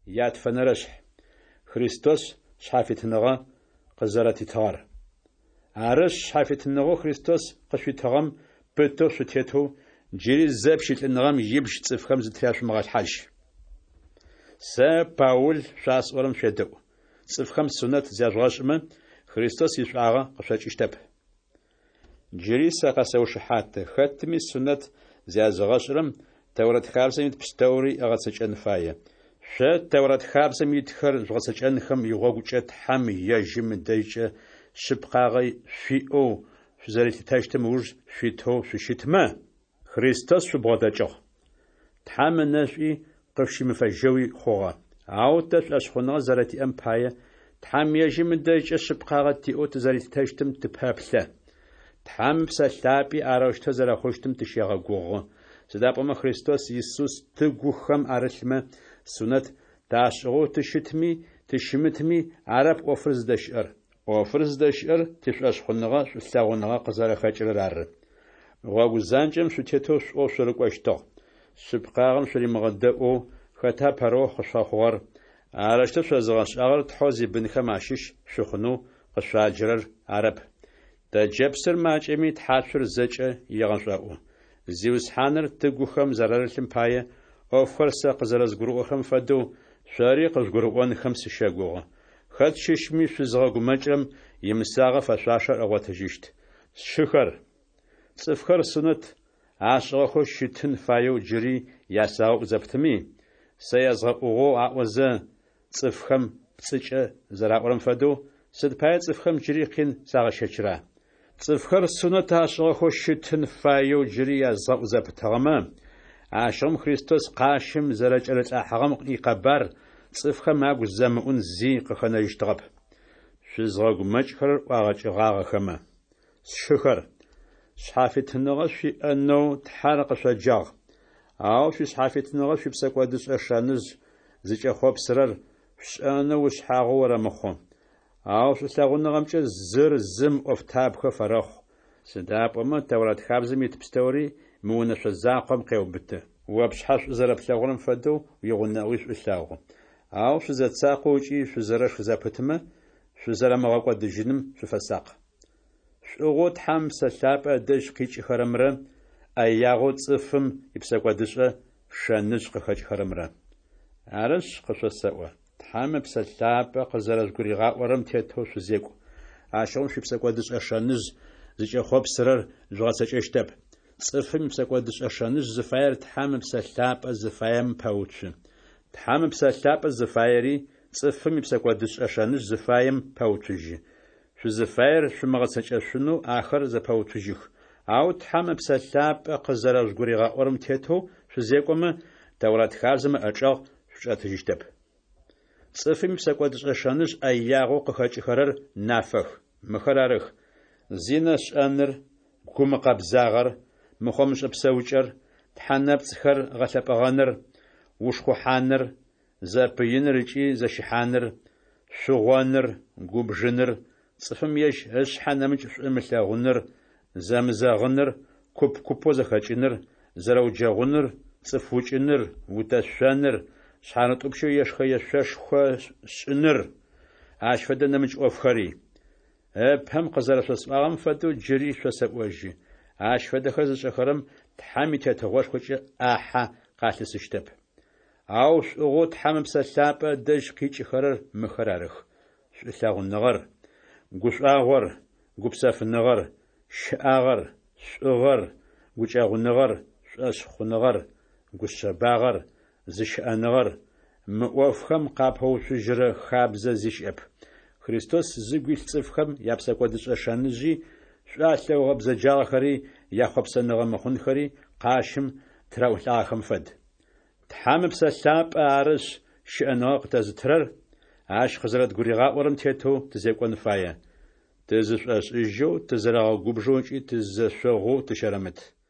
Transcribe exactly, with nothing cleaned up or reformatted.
يات فنرش خريستوس شحافتنغا قزرتي تار عرش شحافتنغو خريستوس قشوتغم بتو شتيتو جيري زبشت النغم يبش تصفخم زتلاش مغاش حاج سا باول شاس ورم شدو تصفخم سنة زياجغاشما خريستوس يشعاغا قشاش اشتب جيري ساقاسو شحات ختمي سنة زياجغاشرم تورات خابسم يتبستوري أغسج أنفايا شا تورات خابسم يتخر غسج أنخم يغوجت حم يجم ديجة شبقاغي في أو شزاريت تاشتم وج في تو في شتما خريستوس شبغداجو تحام ناشي قفشي مفجوي خوغا عاوتاش أشخونا زارتي أمبايا تحام يجم ديجة شبقاغي تي أو تزاريت تاشتم تبابلا تحام بسالابي أراوش تزارا خوشتم تشيغا غوغو سدابما خريستوس يسوس تغوخم أرلما سنت تاشغو تشتمي تشمتمي عرب أوفرز دشر أوفرز دشر تشاش خنغا شساغنغا قزار خاجر رار وغوزانجم شتيتو شو شرقوشتو شبقاغم شري مغدأو خطا برو خشاخور عرشتو شزغاش أغر تحوزي بنخم عشيش شخنو خشاجرر عرب دا جبسر ماجمي تحاشر زجأ يغنشاقو زيوس حانر تغوخم زرارلم بايا أوفرسا قزرز غروخم فدو شاري قزغروان خمس شاغوغا خد ششمي شزغاغو مجرم يمساغا فشاشر أغواتجيشت شخر صفخر سنت عاشغا خوش شتن فايو جري ياساغو زبتمي سيازغاقوغو عوزا صفخم بسيجا زراورم فدو سد بايا صفخم جري قين ساغا شجرا صفخر سنة عاشغا خوش شتن فايو جري ياساغو زبتغما عاشم خريستوس قاشم زرج أرد أحغم إقبار صفخم عاقو زمعون زي قخنا يشتغب شزغاقو مجخر وغاج غاغا خما شخر شحافت النغش في أنه تحارق شجاغ أو في شحافت النغش في بسكوادس أشانز زيج أخواب سرر شأنه وشحاغو ورمخو أو في سلاغو نغمش زر زم أفتاب خفرخ سداب أما تورات خابزم يتبستوري مونة شزاقم قيوبته وبشحاش زرب سلاغرم فدو ويغناويش إسلاغو أو شزا تساقوشي شزرا شزا بتما شزرا مغاقوا دجنم شفساق شغوت حم سلابة دج قيش خرمرا أياغو تصفم يبساقوا دجا شانج قخج خرمرا عرش قشو الساقوا تحام بسلابة قزرا جوريغا ورم تيتو شزيقو عشان شبساقوا دجا شانج زيجا خواب سرر جغاسج اشتاب صفم بساقوا دجا شانج زفاير تحام بسلابة زفايم باوتش تحام بسلابة زفايري صفم بساقوا دجا شانج زفايم باوتشي شو زفاير شو مغسج شنو آخر زباوتشيخ أو تحام بسلابة قزرا جوريغا ورم تيتو شزيقوما تورات خارزم أجاغ شاتجيشتاب صفم بساقوا دجا شانج أياغو قخج خرر نافخ مخرارخ زينش أنر كوم قبزاغر مخمش بسوجر تحنب تخر غلب غنر وشخو حانر زابين رجي زشحانر شغوانر قوبجنر صفم يش هش حنمج مثلاغنر زامزاغنر كوب كوبو زخاجنر زروجاغنر صفوجنر وتشانر شحانت أبشو يشخي يشش شنر عاش فدنا مج أفخري بهم قزر شسمعهم فدو جري شسبوجي عاش فد خرز شخرم تحمي تتغوش خوش آحا قاتل سشتب عاوش أغوت حمم سلابة دج قيش خرر مخرارخ شلاغ النغر قش آغر قبساف النغر شآغر شغر قش آغ النغر شأشخ النغر قش باغر زش أنغر مؤفخم قابهو شجر خابزة زش أب خريستوس زغويل صفخم يابساقوا دجا شانجي شالو غبزا جاخري ياخب سنغه مخنخري قاشم تراولاخم فد تحام بسلاب ارش شناق تزترر عاش خزرت غريغا ورم تيتو تزيقون فايا تزش اش جو تزرا غوبجوجي تزشغو تشرمت